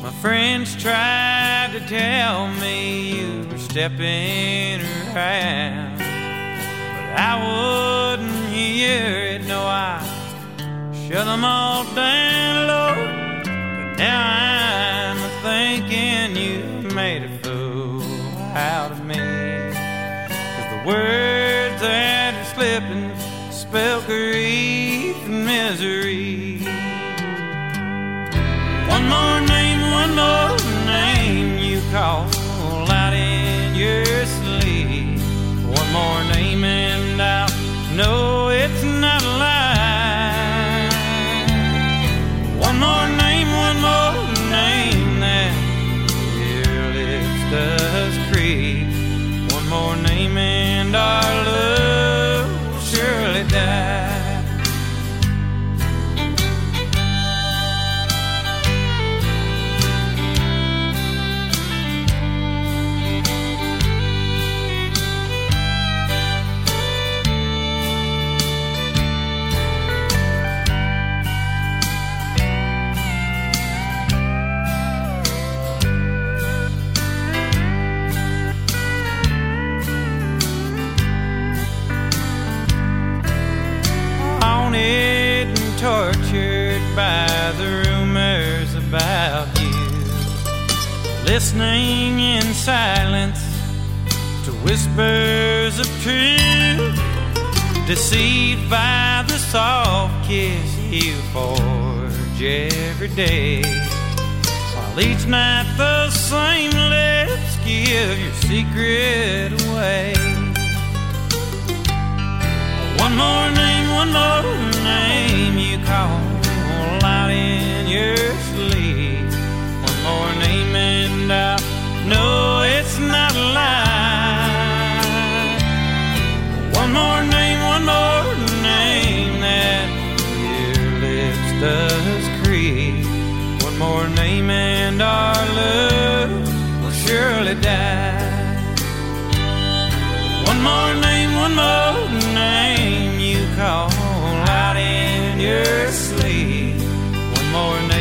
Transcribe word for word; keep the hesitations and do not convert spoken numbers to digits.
My friends tried to tell me you were stepping around, but I wouldn't hear it, no, I shut them all down, Lord. But now I'm thinking you made a fool out of me, 'cause the words that are slipping spell grief and misery. One more name, one more name you call out in your sleep. One more name and I'll know it's not a lie. One more name, one more name that your lips does creep. One more name and our love will surely die. Tortured by the rumors about you, listening in silence to whispers of truth, deceived by the soft kiss you forge every day, while each night the same lips give your secret away. One more name, one more name you call out in your sleep. One more name and I know it's not a lie. One more name, one more name that your lips does creep. One more name and our love will surely die. One more name, one more name you call out in your sleep. One more name